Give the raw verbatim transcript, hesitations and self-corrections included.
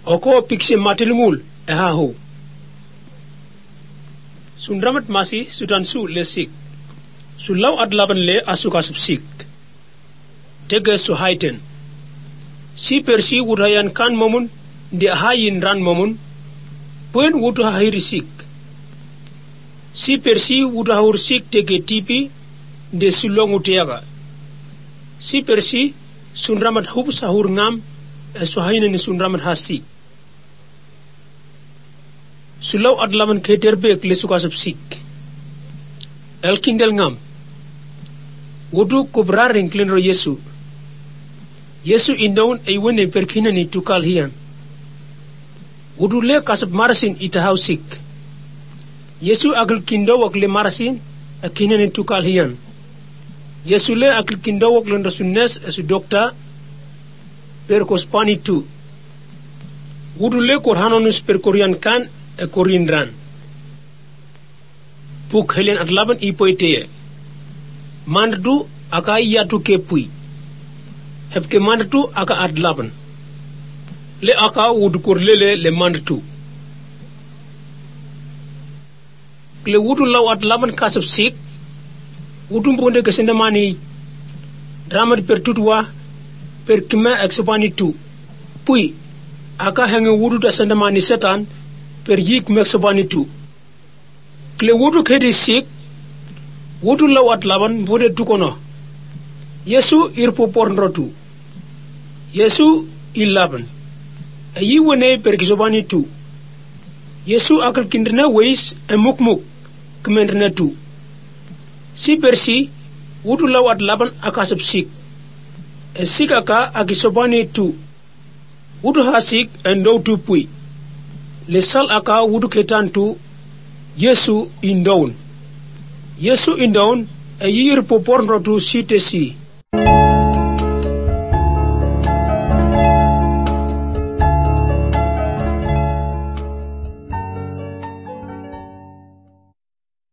oko pikse matilngul e ha ho sundramat masi sutan su lesik sulaw adlaban le asuka subsik tege su haiten si persi wudayan kan momun de hayin ran momun puen wudu hahirisik si persi wudu hahursik tege tipi de sulongu tiaga si persi sundramat hub sahur ngam e su hayne ni sundramat hasi sulaw adlaban keterbek le suka subsik el kindel ngam wudu kubraring klenro yesu yesu indawun ay wone perkina ni tukal hiyan wudu le kasab marasin ita hausik yesu agl kindawak le marasin akina ni tukal hiyan yesu le agl kindawak le rasunnes esu dokta per kospani tu wudu le korhanonus per korean kan e korindran puk helen adlaban ipoiteye mandu aka yatu kepui hebke mandu aka adlaban le aka wudu korlele le mandu le wudu law adlaban kasab sik wudu mbonde kesende mani ramad per tutwa per kima exopani tu pui aka hange wudu tasende mani setan per yik mexopani tu kle wudu kedi sik wudu lawat laban bude tukono yesu irpo pornrotu yesu ilaban ayi wone per kisobani tu yesu akal kindrna weis e mukmuk kmendrna tu si persi wudu lawat laban akasab sik e sikaka akisobani tu wudu hasik endo tu pui le sal aka wudu ketantu yesu indawun yesu indawun e yir po pornrotu site si